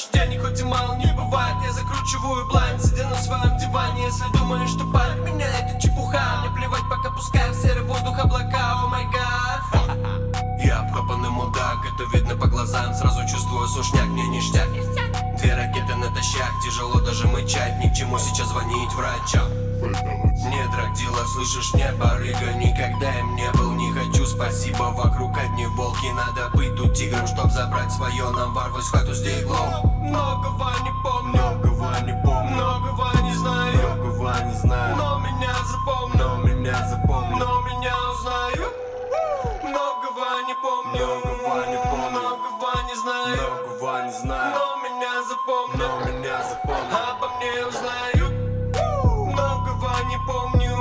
больше денег, хоть и мало не бывает. Я закручиваю блайнд, сидя на своем диване. Если думаешь, что палит меня, это чепуха. Мне плевать, пока пускаю в серый воздух облака. О май гад. Я обкопанный мудак, это видно по глазам. Сразу чувствую сушняк, мне ништяк. 2 ракеты натощак, тяжело даже мычать. Ни к чему сейчас звонить врачам. Не драгдила, слышишь, не барыга. Никогда им не был, не хочу, спасибо. Вокруг одни волки, надо быть тут тигром, чтоб забрать свое. Нам ворвать в хату с диглом. Многого не помню, многого не помню, многого не знаю, многого не знаю. Но меня запомню, но меня запомню, но меня узнаю. Многого не помню, многого не помню, многого не знаю, многого не знаю. Но меня запомню, но меня запомню, обо мне узнаю. Многого не помню.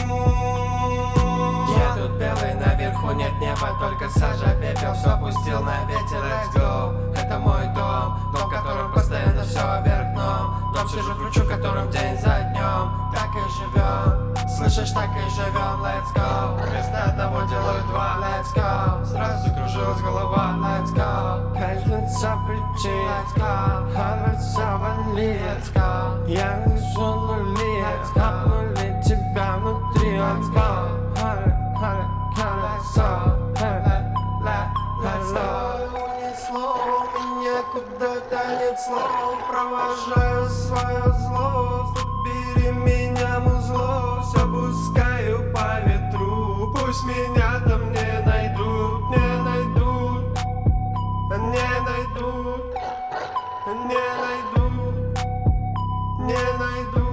Я тут белый, наверху нет неба, только сажа, пепел, все пустил на ветер. Let's go, это мой дом, дом, в котором постоянно все вверх дном. Дом сижу, кручу, в котором день за днем. Так и живем, слышишь, так и живем. Let's go, вместо одного делаю 2. Let's go, сразу закружилась голова. Let's go, кажется причин. Let's go, кажется вали. Let's go, я вижу нули. Let's go, обнули тебя внутри. Let's go, унесло меня куда-то, нет слов. Провожаю свое зло, забери меня музло. Все пускаю по ветру, пусть меня там не найдут, не найдут, не найдут, не найдут, не найдут.